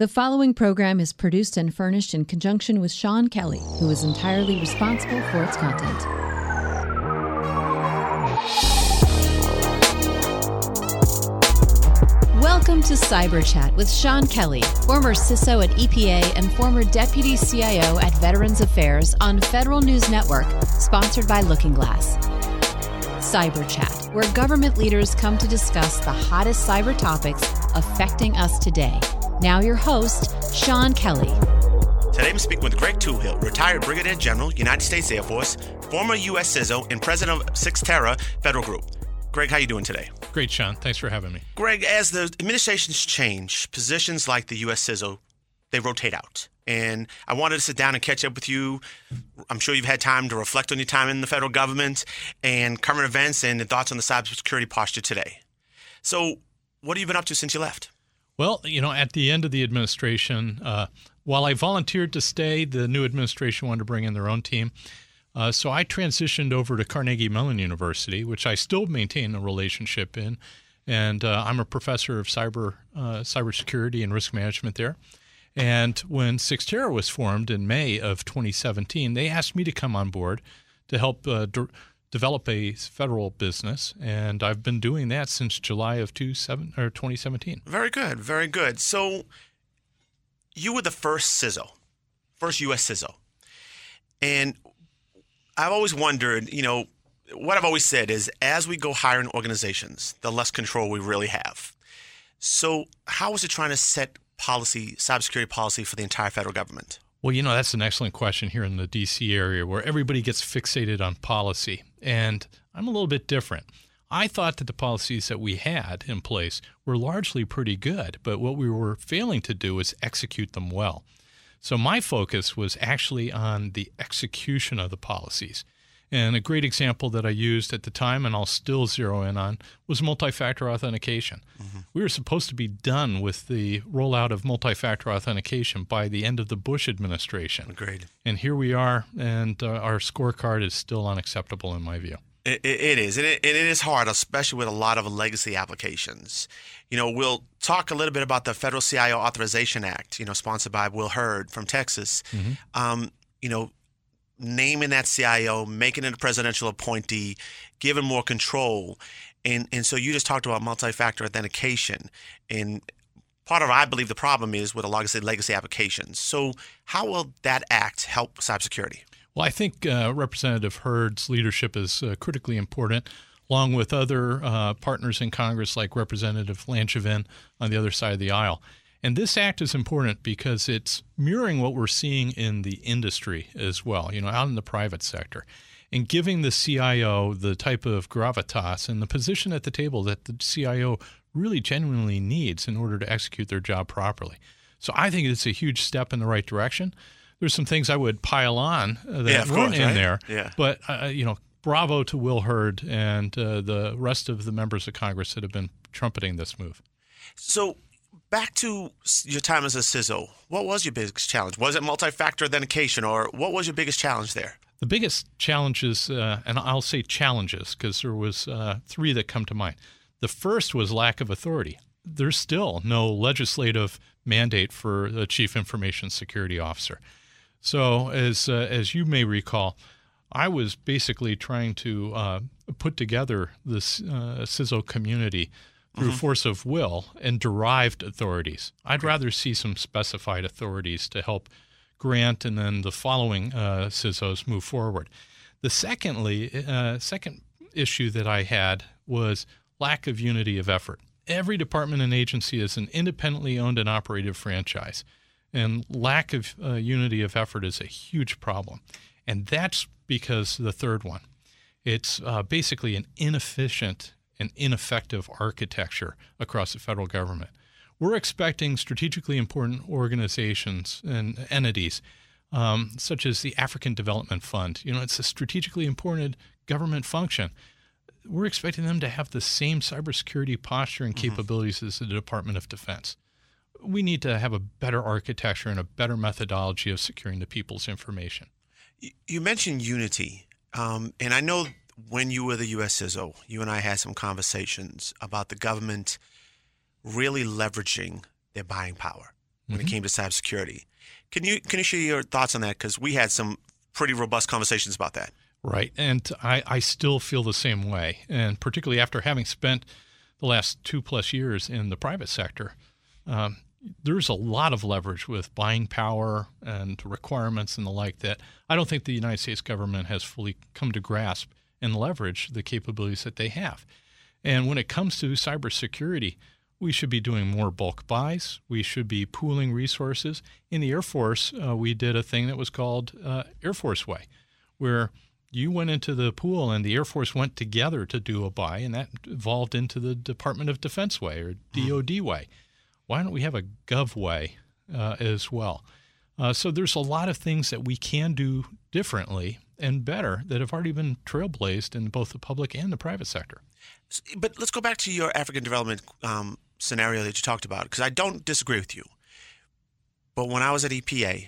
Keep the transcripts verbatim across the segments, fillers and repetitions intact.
The following program is produced and furnished in conjunction with Sean Kelly, who is entirely responsible for its content. Welcome to Cyber Chat with Sean Kelly, former C I S O at E P A and former Deputy C I O at Veterans Affairs on Federal News Network, sponsored by Looking Glass. Cyber Chat, where government leaders come to discuss the hottest cyber topics affecting us today. Now your host, Sean Kelly. Today I'm speaking with Greg Touhill, retired Brigadier General, United States Air Force, former U S C I S O, and president of Cyxtera Federal Group. Greg, how are you doing today? Great, Sean. Thanks for having me. Greg, as the administrations change, positions like the U S C I S O, they rotate out. And I wanted to sit down and catch up with you. I'm sure you've had time to reflect on your time in the federal government and current events and the thoughts on the cybersecurity posture today. So what have you been up to since you left? Well, you know, at the end of the administration, uh, while I volunteered to stay, the new administration wanted to bring in their own team. Uh, so I transitioned over to Carnegie Mellon University, which I still maintain a relationship in. And uh, I'm a professor of cyber uh, cybersecurity and risk management there. And when Cyxtera was formed in May of twenty seventeen, they asked me to come on board to help uh, de- develop a federal business. And I've been doing that since July of twenty seventeen. Very good. Very good. So you were the first C I S O, first U S C I S O. And I've always wondered, you know, what I've always said is as we go higher in organizations, the less control we really have. So how is it trying to set policy, cybersecurity policy for the entire federal government? Well, you know, that's an excellent question here in the D C area where everybody gets fixated on policy. And I'm a little bit different. I thought that the policies that we had in place were largely pretty good, but what we were failing to do is execute them well. So my focus was actually on the execution of the policies. And a great example that I used at the time, and I'll still zero in on, was multi-factor authentication. Mm-hmm. We were supposed to be done with the rollout of multi-factor authentication by the end of the Bush administration. Agreed. And here we are, and uh, our scorecard is still unacceptable in my view. It, it, it is, and it, it is hard, especially with a lot of legacy applications. You know, we'll talk a little bit about the Federal C I O Authorization Act, you know, sponsored by Will Hurd from Texas. Mm-hmm. Um, you know, naming that C I O, making it a presidential appointee, giving more control. And and so you just talked about multi-factor authentication. And part of, I believe, the problem is with a legacy, legacy applications. So how will that act help cybersecurity? Well, I think uh, Representative Hurd's leadership is uh, critically important, along with other uh, partners in Congress like Representative Langevin on the other side of the aisle. And this act is important because it's mirroring what we're seeing in the industry as well, you know, out in the private sector, and giving the C I O the type of gravitas and the position at the table that the C I O really genuinely needs in order to execute their job properly. So I think it's a huge step in the right direction. There's some things I would pile on uh, that yeah, weren't course, in right? there, yeah. but, uh, you know, bravo to Will Hurd and uh, the rest of the members of Congress that have been trumpeting this move. So back to your time as a C I S O, what was your biggest challenge? Was it multi-factor authentication, or what was your biggest challenge there? The biggest challenges, uh, and I'll say challenges because there was uh, three that come to mind. The first was lack of authority. There's still no legislative mandate for the Chief Information Security Officer. So as uh, as you may recall, I was basically trying to uh, put together this uh, C I S O community through mm-hmm. force of will and derived authorities. I'd okay. rather see some specified authorities to help grant and then the following uh, C I S Os move forward. The secondly, uh, second issue that I had was lack of unity of effort. Every department and agency is an independently owned and operated franchise, and lack of uh, unity of effort is a huge problem. And that's because the third one, it's uh, basically an inefficient and ineffective architecture across the federal government. We're expecting strategically important organizations and entities, um, such as the African Development Fund. You know, it's a strategically important government function. We're expecting them to have the same cybersecurity posture and capabilities mm-hmm. as the Department of Defense. We need to have a better architecture and a better methodology of securing the people's information. You mentioned unity, um, and I know when you were the U S C I S O, you and I had some conversations about the government really leveraging their buying power. when mm-hmm. it came to cybersecurity. Can you can you share your thoughts on that? Because we had some pretty robust conversations about that. Right, and I, I still feel the same way, and particularly after having spent the last two plus years in the private sector, um, there's a lot of leverage with buying power and requirements and the like that I don't think the United States government has fully come to grasp and leverage the capabilities that they have. And when it comes to cybersecurity, we should be doing more bulk buys. We should be pooling resources. In the Air Force, uh, we did a thing that was called uh, Air Force Way, where you went into the pool and the Air Force went together to do a buy, and that evolved into the Department of Defense Way or D O D Way. Why don't we have a Gov Way uh, as well? Uh, so there's a lot of things that we can do differently and better that have already been trailblazed in both the public and the private sector. But let's go back to your African development um, scenario that you talked about, because I don't disagree with you. But when I was at E P A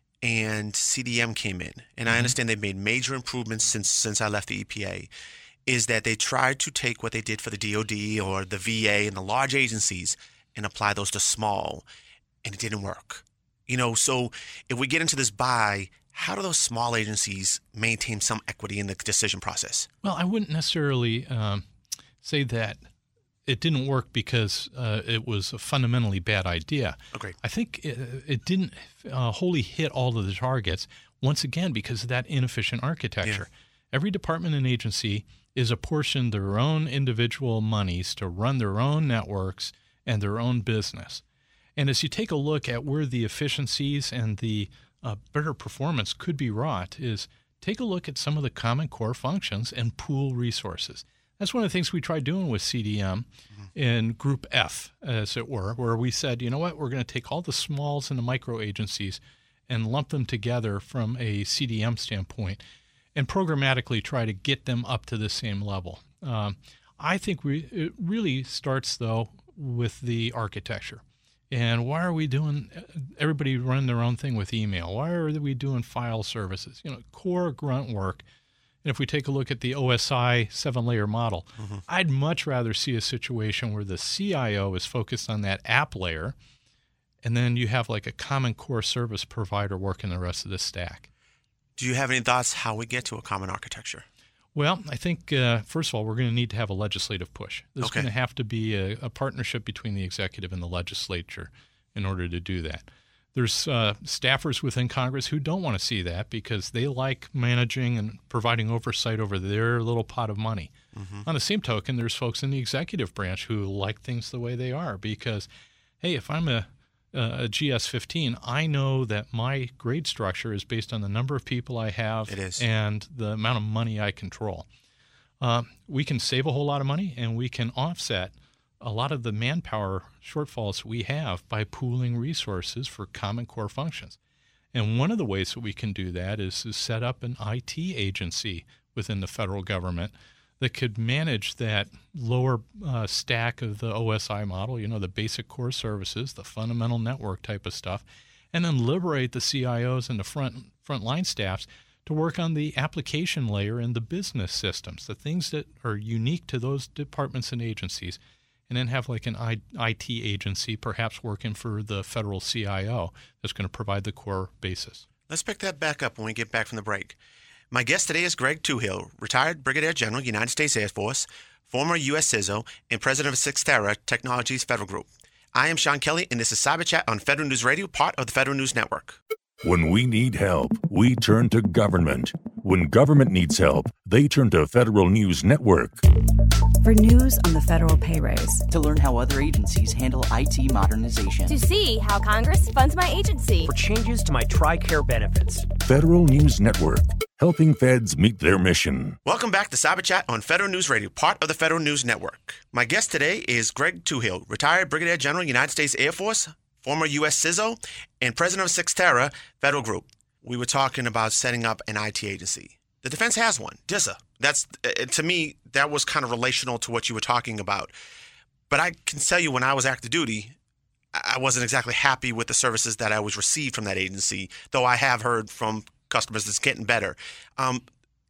and C D M came in, and mm-hmm. I understand they've made major improvements since since I left the E P A, is that they tried to take what they did for the D O D or the V A and the large agencies and apply those to small, and it didn't work. You know, so if we get into this buy, how do those small agencies maintain some equity in the decision process? Well, I wouldn't necessarily um, say that it didn't work because uh, it was a fundamentally bad idea. Okay. I think it, it didn't uh, wholly hit all of the targets, once again, because of that inefficient architecture. Yeah. Every department and agency is apportioned their own individual monies to run their own networks and their own business. And as you take a look at where the efficiencies and the uh, better performance could be wrought, is take a look at some of the common core functions and pool resources. That's one of the things we tried doing with C D M mm-hmm. in Group F, as it were, where we said, you know what, we're going to take all the smalls and the micro agencies and lump them together from a C D M standpoint and programmatically try to get them up to the same level. Um, I think we it really starts, though, with the architecture. And why are we doing, everybody running their own thing with email? Why are we doing file services? You know, core grunt work. And if we take a look at the O S I seven-layer model, mm-hmm. I'd much rather see a situation where the C I O is focused on that app layer, and then you have like a common core service provider working the rest of the stack. Do you have any thoughts how we get to a common architecture? Well, I think, uh, first of all, we're going to need to have a legislative push. There's okay. going to have to be a, a partnership between the executive and the legislature in order to do that. There's uh, staffers within Congress who don't want to see that because they like managing and providing oversight over their little pot of money. Mm-hmm. On the same token, there's folks in the executive branch who like things the way they are because, hey, if I'm a Uh, a G S fifteen, I know that my grade structure is based on the number of people I have it is. and the amount of money I control. Uh, we can save a whole lot of money, and we can offset a lot of the manpower shortfalls we have by pooling resources for common core functions. And one of the ways that we can do that is to set up an I T agency within the federal government that could manage that lower uh, stack of the O S I model, you know, the basic core services, the fundamental network type of stuff, and then liberate the C I Os and the front frontline staffs to work on the application layer and the business systems, the things that are unique to those departments and agencies, and then have like an I T agency perhaps working for the federal C I O that's going to provide the core basis. Let's pick that back up when we get back from the break. My guest today is Greg Touhill, retired Brigadier General, United States Air Force, former U S C I S O, and president of Cyxtera Technologies Federal Group. I am Sean Kelly, and this is Cyber Chat on Federal News Radio, part of the Federal News Network. When we need help, we turn to government. When government needs help, they turn to Federal News Network. For news on the federal pay raise. To learn how other agencies handle I T modernization. To see how Congress funds my agency. For changes to my TRICARE benefits. Federal News Network, helping feds meet their mission. Welcome back to Cyber Chat on Federal News Radio, part of the Federal News Network. My guest today is Greg Touhill, retired Brigadier General, United States Air Force, former U S C I S O, and president of Cyxtera Federal Group. We were talking about setting up an I T agency. The defense has one, D I S A. That's, uh, to me, that was kind of relational to what you were talking about. But I can tell you when I was active duty, I wasn't exactly happy with the services that I was received from that agency, though I have heard from customers it's getting better. Um,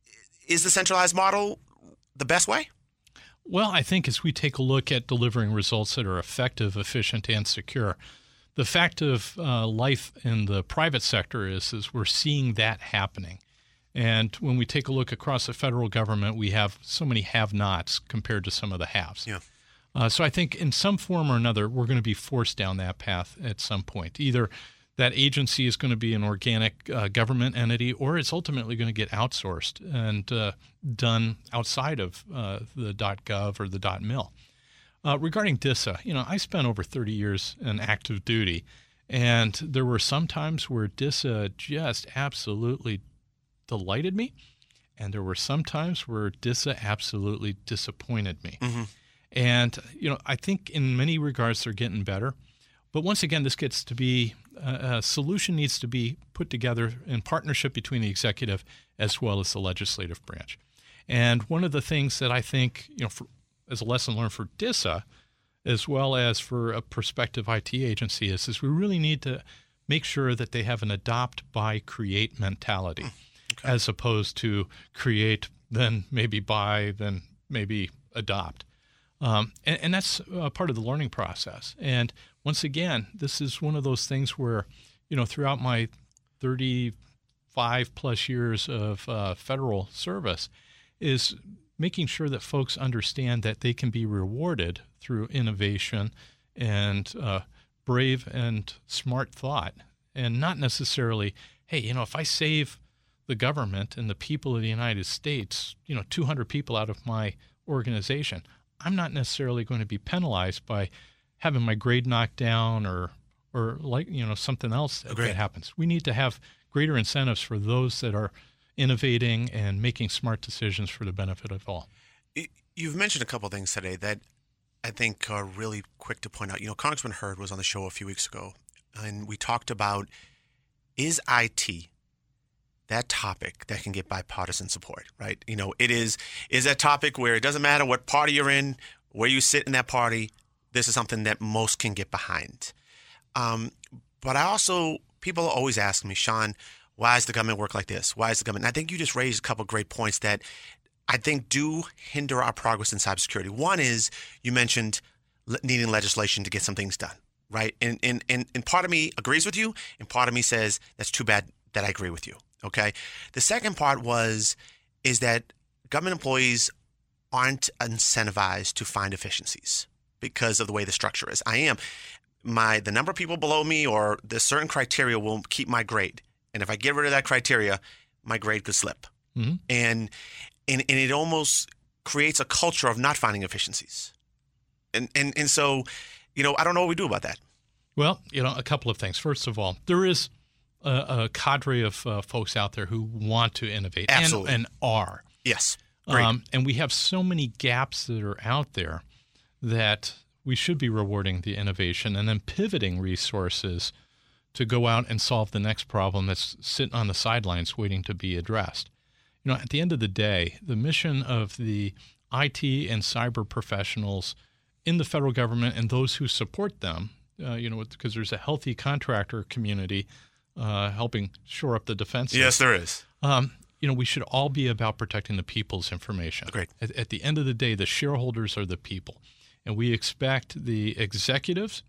is the centralized model the best way? Well, I think as we take a look at delivering results that are effective, efficient, and secure, the fact of uh, life in the private sector is, is we're seeing that happening. And when we take a look across the federal government, we have so many have-nots compared to some of the haves. Yeah. Uh, so I think in some form or another, we're going to be forced down that path at some point. Either that agency is going to be an organic uh, government entity, or it's ultimately going to get outsourced and uh, done outside of uh, the .gov or the .mil. Uh, regarding DISA, you know, I spent over thirty years in active duty, and there were some times where DISA just absolutely delighted me, and there were some times where DISA absolutely disappointed me. Mm-hmm. And, you know, I think in many regards they're getting better. But once again, this gets to be uh, a solution needs to be put together in partnership between the executive as well as the legislative branch. And one of the things that I think, you know, for, as a lesson learned for DISA, as well as for a prospective I T agency, is, is we really need to make sure that they have an adopt, buy, create mentality, okay, as opposed to create, then maybe buy, then maybe adopt. Um, and, and that's uh, part of the learning process. And once again, this is one of those things where, you know, throughout my thirty-five plus years of uh, federal service, is making sure that folks understand that they can be rewarded through innovation and uh, brave and smart thought, and not necessarily, hey, you know, if I save the government and the people of the United States, you know, two hundred people out of my organization, I'm not necessarily going to be penalized by having my grade knocked down or, or like, you know, something else that, that happens. We need to have greater incentives for those that are innovating and making smart decisions for the benefit of all. You've mentioned a couple of things today that I think are really quick to point out. You know, Congressman Hurd was on the show a few weeks ago, and we talked about, is I T that topic that can get bipartisan support, right? You know, it is is that topic where it doesn't matter what party you're in, where you sit in that party, this is something that most can get behind. Um, but I also, people always ask me, Sean, why does the government work like this? Why is the government? And I think you just raised a couple of great points that I think do hinder our progress in cybersecurity. One is you mentioned needing legislation to get some things done, right? And, and, and, and part of me agrees with you, and part of me says, that's too bad that I agree with you. Okay. The second part was, is that government employees aren't incentivized to find efficiencies because of the way the structure is. I am. My, the number of people below me or the certain criteria will keep my grade. And if I get rid of that criteria, my grade could slip. Mm-hmm. And, and, and it almost creates a culture of not finding efficiencies. And, and, and so, you know, I don't know what we do about that. Well, you know, a couple of things. First of all, there is A, a cadre of uh, folks out there who want to innovate and, and are. Yes. Um, and we have so many gaps that are out there that we should be rewarding the innovation and then pivoting resources to go out and solve the next problem that's sitting on the sidelines waiting to be addressed. You know, at the end of the day, the mission of the I T and cyber professionals in the federal government and those who support them, uh, you know, because there's a healthy contractor community Uh, helping shore up the defenses. Yes, there is. Um, you know, we should all be about protecting the people's information. Great. At, at the end of the day, the shareholders are the people. And we expect the executives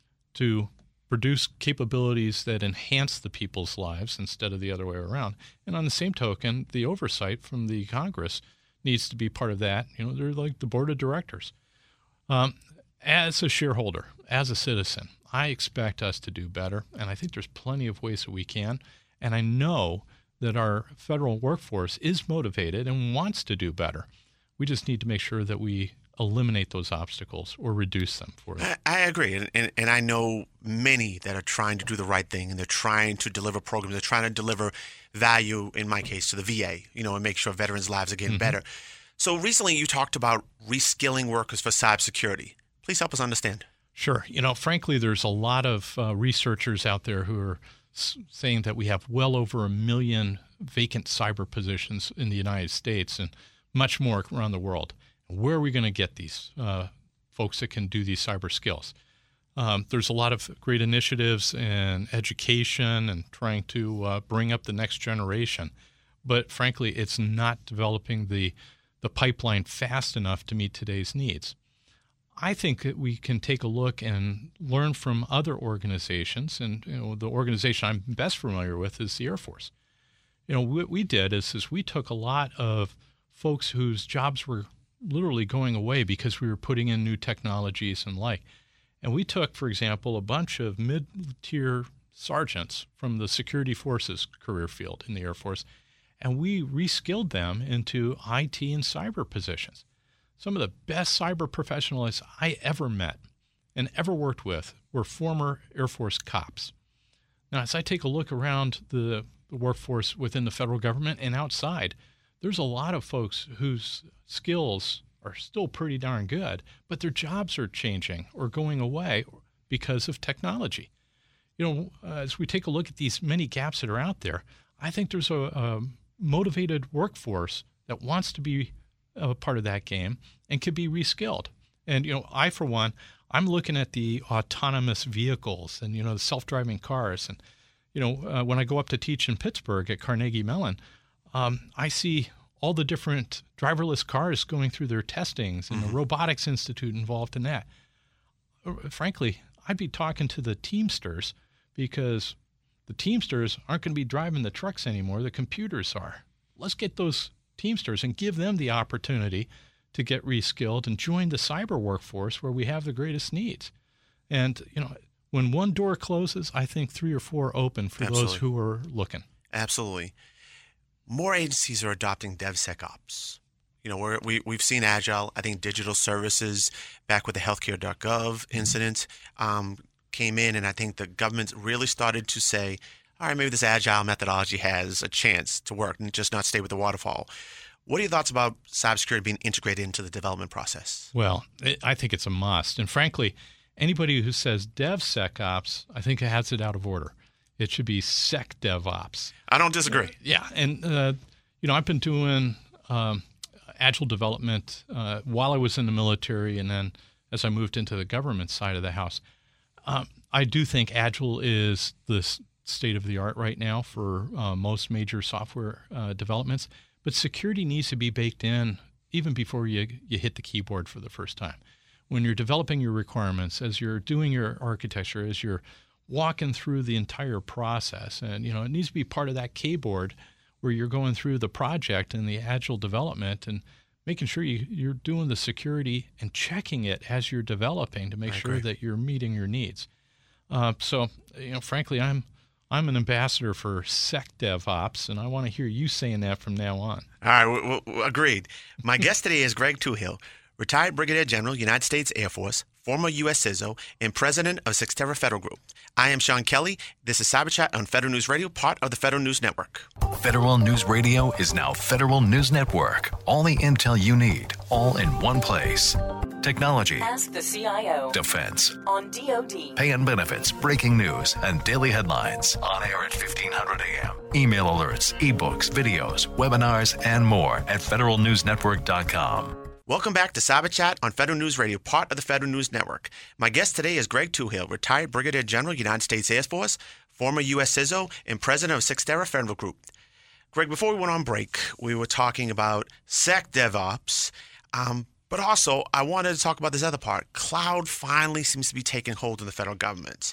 to produce capabilities that enhance the people's lives instead of the other way around. And on the same token, the oversight from the Congress needs to be part of that. You know, they're like the board of directors. Um, as a shareholder, as a citizen, I expect us to do better, and I think there's plenty of ways that we can. And I know that our federal workforce is motivated and wants to do better. We just need to make sure that we eliminate those obstacles or reduce them for them. I, I agree, and, and and I know many that are trying to do the right thing, and they're trying to deliver programs. They're trying to deliver value, in my case, to the V A, you know, and make sure veterans' lives are getting mm-hmm. better. So recently you talked about reskilling workers for cybersecurity. Please help us understand. Sure. You know, frankly, there's a lot of uh, researchers out there who are s- saying that we have well over a million vacant cyber positions in the United States and much more around the world. Where are we going to get these uh, folks that can do these cyber skills? Um, there's a lot of great initiatives in education and trying to uh, bring up the next generation. But frankly, it's not developing the, the pipeline fast enough to meet today's needs. I think that we can take a look and learn from other organizations. And you know, the organization I'm best familiar with is the Air Force. You know, what we did is, is we took a lot of folks whose jobs were literally going away because we were putting in new technologies and like. And we took, for example, a bunch of mid-tier sergeants from the security forces career field in the Air Force, and we reskilled them into I T and cyber positions. Some of the best cyber professionals I ever met and ever worked with were former Air Force cops. Now, as I take a look around the, the workforce within the federal government and outside, there's a lot of folks whose skills are still pretty darn good, but their jobs are changing or going away because of technology. You know, uh, as we take a look at these many gaps that are out there, I think there's a, a motivated workforce that wants to be a part of that game and could be reskilled. And, you know, I, for one, I'm looking at the autonomous vehicles and, you know, the self-driving cars. And, you know, uh, when I go up to teach in Pittsburgh at Carnegie Mellon, um, I see all the different driverless cars going through their testings and mm-hmm. the Robotics Institute involved in that. Frankly, I'd be talking to the Teamsters because the Teamsters aren't going to be driving the trucks anymore. The computers are. Let's get those Teamsters and give them the opportunity to get reskilled and join the cyber workforce where we have the greatest needs. And, you know, when one door closes, I think three or four open for Absolutely. those who are looking. Absolutely. More agencies are adopting DevSecOps. You know, we're, we, we've seen Agile. I think digital services back with the healthcare dot gov incident um, came in, and I think the government really started to say, all right, maybe this Agile methodology has a chance to work and just not stay with the waterfall. What are your thoughts about cybersecurity being integrated into the development process? Well, it, I think it's a must. And frankly, anybody who says DevSecOps, I think it has it out of order. It should be SecDevOps. I don't disagree. Yeah. And, uh, you know, I've been doing um, Agile development uh, while I was in the military and then as I moved into the government side of the house. Um, I do think Agile is the state of the art right now for uh, most major software uh, developments, but security needs to be baked in even before you, you hit the keyboard for the first time. When you're developing your requirements, as you're doing your architecture, as you're walking through the entire process, and you know it needs to be part of that keyboard where you're going through the project and the Agile development and making sure you, you're doing the security and checking it as you're developing to make I sure agree. that you're meeting your needs. Uh, so, you know, frankly, I'm I'm an ambassador for SecDevOps, and I want to hear you saying that from now on. All right, w- w- agreed. My guest today is Greg Touhill, retired Brigadier General, United States Air Force, former U S C I S O, and president of Cyxtera Federal Group. I am Sean Kelly. This is Cyber Chat on Federal News Radio, part of the Federal News Network. Federal News Radio is now Federal News Network. All the intel you need, all in one place. Technology. Ask the C I O. Defense. On D O D. Pay and benefits, breaking news, and daily headlines. On air at fifteen hundred A M. Email alerts, ebooks, videos, webinars, and more at federal news network dot com. Welcome back to Cyber Chat on Federal News Radio, part of the Federal News Network. My guest today is Greg Touhill, retired Brigadier General, United States Air Force, former U S C I S O, and president of Cyxtera Federal Group. Greg, before we went on break, we were talking about SecDevOps, um, but also I wanted to talk about this other part. Cloud finally seems to be taking hold of the federal government.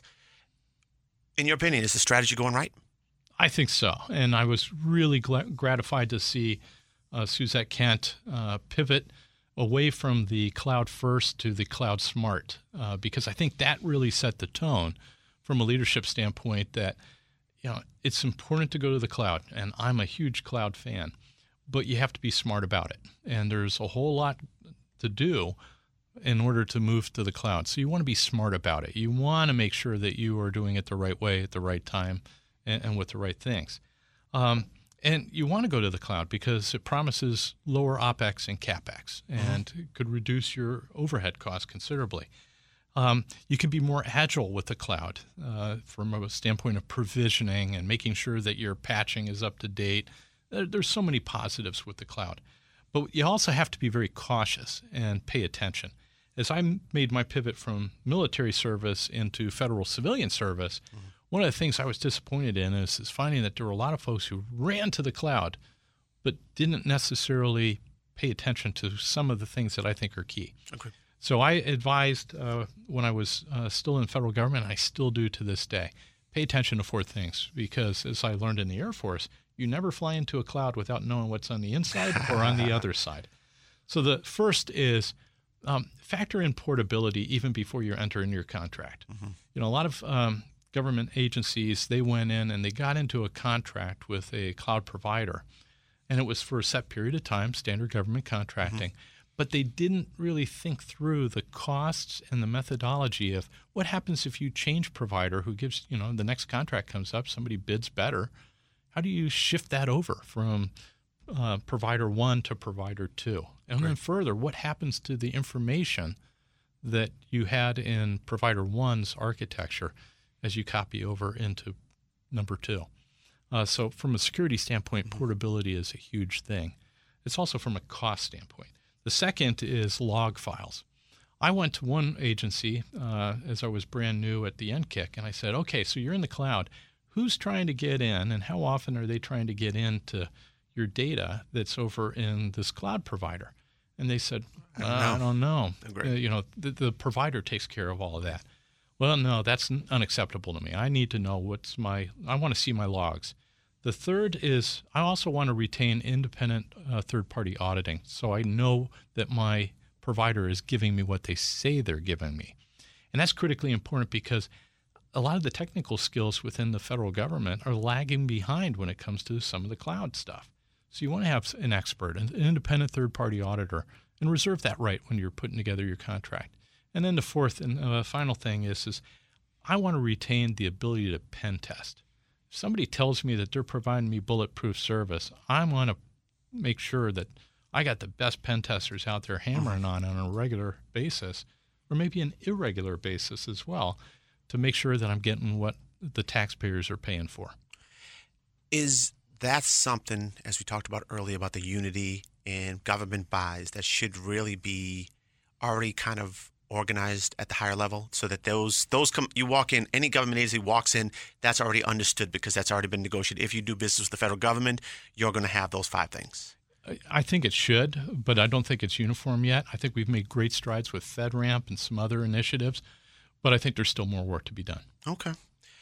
In your opinion, is the strategy going right? I think so. And I was really gl- gratified to see uh, Suzette Kent uh, pivot away from the cloud first to the cloud smart, uh, because I think that really set the tone from a leadership standpoint that, you know, it's important to go to the cloud, and I'm a huge cloud fan, but you have to be smart about it. And there's a whole lot to do in order to move to the cloud. So you want to be smart about it. You want to make sure that you are doing it the right way at the right time and, and with the right things. Um, And you want to go to the cloud because it promises lower OpEx and CapEx and mm-hmm. could reduce your overhead costs considerably. Um, you can be more agile with the cloud uh, from a standpoint of provisioning and making sure that your patching is up to date. There, there's so many positives with the cloud. But you also have to be very cautious and pay attention. As I made my pivot from military service into federal civilian service, mm-hmm. one of the things I was disappointed in is, is finding that there were a lot of folks who ran to the cloud but didn't necessarily pay attention to some of the things that I think are key. Okay. So I advised uh, when I was uh, still in the federal government, I still do to this day, pay attention to four things, because as I learned in the Air Force, you never fly into a cloud without knowing what's on the inside or on the other side. So the first is um, factor in portability even before you enter into your contract. Mm-hmm. You know, a lot of um, government agencies, they went in and they got into a contract with a cloud provider, and it was for a set period of time, standard government contracting. Mm-hmm. But they didn't really think through the costs and the methodology of what happens if you change provider who gives, you know, the next contract comes up, somebody bids better. How do you shift that over from uh, provider one to provider two? And right. then further, what happens to the information that you had in provider one's architecture as you copy over into number two? Uh, so from a security standpoint, mm-hmm. portability is a huge thing. It's also from a cost standpoint. The second is log files. I went to one agency uh, as I was brand new at the N C C, and I said, okay, so you're in the cloud. Who's trying to get in, and how often are they trying to get into your data that's over in this cloud provider? And they said, uh, I don't know. I don't know. Uh, you know, the, the provider takes care of all of that. Well, no, that's unacceptable to me. I need to know what's my – I want to see my logs. The third is I also want to retain independent uh, third-party auditing so I know that my provider is giving me what they say they're giving me. And that's critically important because a lot of the technical skills within the federal government are lagging behind when it comes to some of the cloud stuff. So you want to have an expert, an independent third-party auditor, and reserve that right when you're putting together your contract. And then the fourth and uh, final thing is, is I want to retain the ability to pen test. If somebody tells me that they're providing me bulletproof service, I want to make sure that I got the best pen testers out there hammering on on a regular basis, or maybe an irregular basis as well, to make sure that I'm getting what the taxpayers are paying for. Is that something, as we talked about earlier, about the unity in government buys, that should really be already kind of organized at the higher level, so that those those come, you walk in, any government agency walks in, that's already understood because that's already been negotiated. If you do business with the federal government, you're going to have those five things. I think it should, but I don't think it's uniform yet. I think we've made great strides with FedRAMP and some other initiatives, but I think there's still more work to be done. Okay.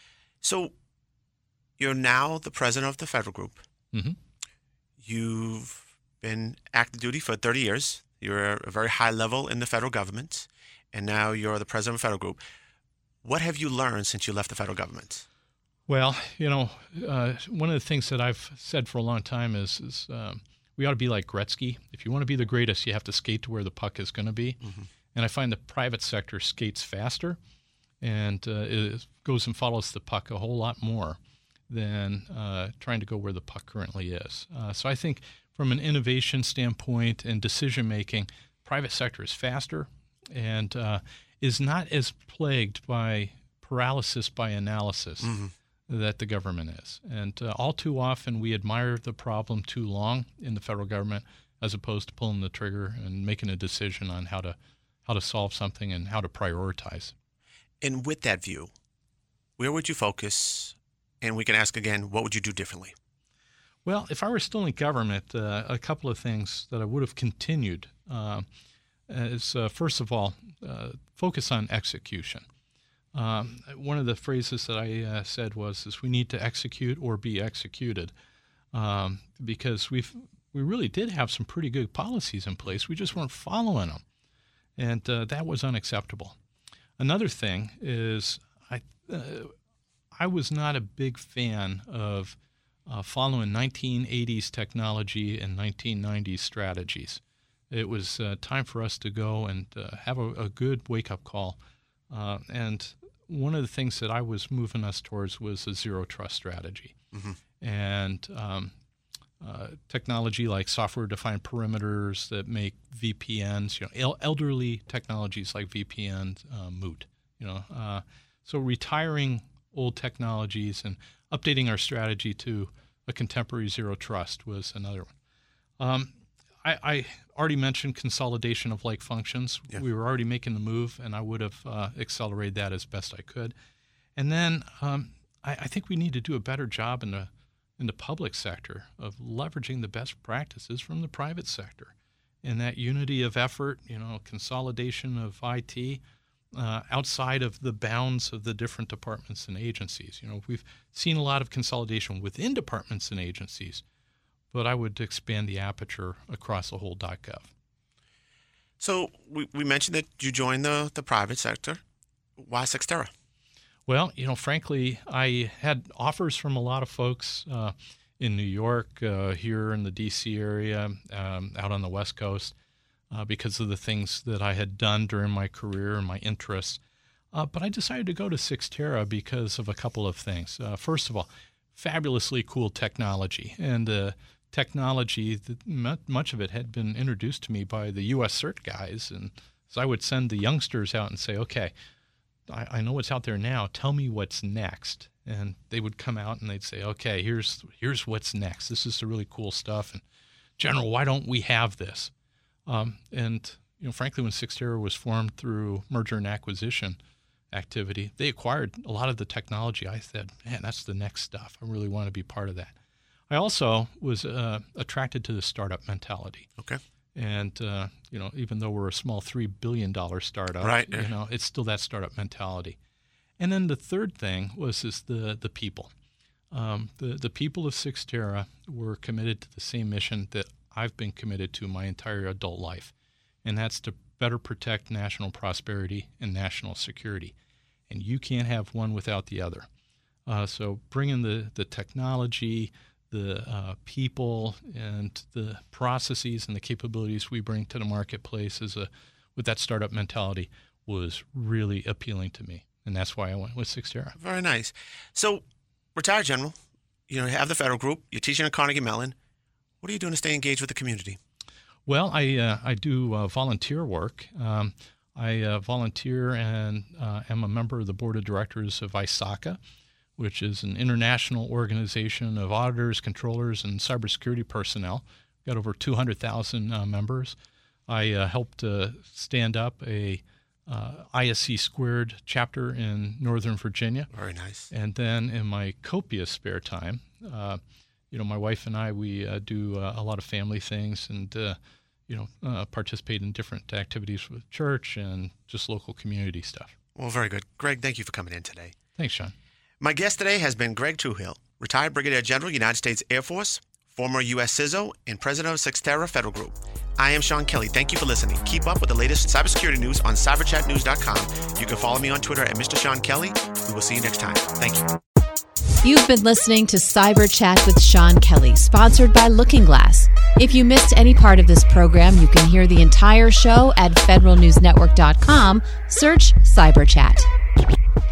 So you're now the president of the federal group. Mm-hmm. You've been active duty for thirty years. You're a very high level in the federal government, and now you're the president of the federal group. What have you learned since you left the federal government? Well, you know, uh, one of the things that I've said for a long time is, is um, we ought to be like Gretzky. If you want to be the greatest, you have to skate to where the puck is going to be. Mm-hmm. And I find the private sector skates faster and uh, it goes and follows the puck a whole lot more than uh, trying to go where the puck currently is. Uh, so I think from an innovation standpoint and decision-making, private sector is faster and uh, is not as plagued by paralysis by analysis mm-hmm. that the government is. And uh, all too often we admire the problem too long in the federal government as opposed to pulling the trigger and making a decision on how to how to solve something and how to prioritize. And with that view, where would you focus? And we can ask again, what would you do differently? Well, if I were still in government, uh, a couple of things that I would have continued uh, is, uh, first of all, uh, focus on execution. Um, one of the phrases that I uh, said was, is we need to execute or be executed, um, because we've we really did have some pretty good policies in place. We just weren't following them, and uh, that was unacceptable. Another thing is I uh, I was not a big fan of uh, following nineteen eighties technology and nineteen nineties strategies. It was uh, time for us to go and uh, have a, a good wake-up call. Uh, and one of the things that I was moving us towards was a zero-trust strategy. Mm-hmm. And um, uh, technology like software-defined perimeters that make V P Ns, you know, el- elderly technologies like V P Ns uh, moot. You know, uh, so retiring old technologies and updating our strategy to a contemporary zero-trust was another one. Um, I, I already mentioned consolidation of like functions. Yeah. We were already making the move, and I would have uh, accelerated that as best I could. And then um, I, I think we need to do a better job in the in the public sector of leveraging the best practices from the private sector. and that unity of effort, you know, consolidation of I T uh, outside of the bounds of the different departments and agencies. You know, we've seen a lot of consolidation within departments and agencies, but I would expand the aperture across the whole .gov. So we, we mentioned that you joined the, the private sector. Why Cyxtera? Well, you know, frankly, I had offers from a lot of folks uh, in New York, uh, here in the D C area, um, out on the West Coast, uh, because of the things that I had done during my career and my interests. Uh, but I decided to go to Cyxtera because of a couple of things. Uh, first of all, fabulously cool technology. And uh, technology, that much of it had been introduced to me by the U S CERT guys. And so I would send the youngsters out and say, okay, I, I know what's out there now. Tell me what's next. And they would come out and they'd say, okay, here's here's what's next. This is the really cool stuff. And General, why don't we have this? Um, and, you know, frankly, when Cyxtera was formed through merger and acquisition activity, they acquired a lot of the technology. I said, man, that's the next stuff. I really want to be part of that. I also was uh, attracted to the startup mentality. Okay. And, uh, you know, even though we're a small three billion dollars startup, right. you know, it's still that startup mentality. And then the third thing was is the the people. Um, the, the people of Cyxtera were committed to the same mission that I've been committed to my entire adult life, and that's to better protect national prosperity and national security. And you can't have one without the other. Uh, so bringing the, the technology, the uh, people, and the processes and the capabilities we bring to the marketplace as a, with that startup mentality was really appealing to me. And that's why I went with Cyxtera. Very nice. So, retired general, you know, you have the federal group, you're teaching at Carnegie Mellon. What are you doing to stay engaged with the community? Well, I uh, I do uh, volunteer work. Um, I uh, volunteer and uh, am a member of the board of directors of I S A C A, which is an international organization of auditors, controllers, and cybersecurity personnel. We've got over two hundred thousand uh, members. I uh, helped uh, stand up a uh, I S C Squared chapter in Northern Virginia. Very nice. And then in my copious spare time, uh, you know, my wife and I, we uh, do uh, a lot of family things and, uh, you know, uh, participate in different activities with church and just local community stuff. Well, very good. Greg, thank you for coming in today. Thanks, Sean. My guest today has been Greg Truehill, retired Brigadier General, United States Air Force, former U S C I S O, and president of Cyxtera Federal Group. I am Sean Kelly. Thank you for listening. Keep up with the latest cybersecurity news on cyber chat news dot com. You can follow me on Twitter at Mister Sean Kelly. We will see you next time. Thank you. You've been listening to Cyber Chat with Sean Kelly, sponsored by Looking Glass. If you missed any part of this program, you can hear the entire show at federal news network dot com. Search Cyber Chat.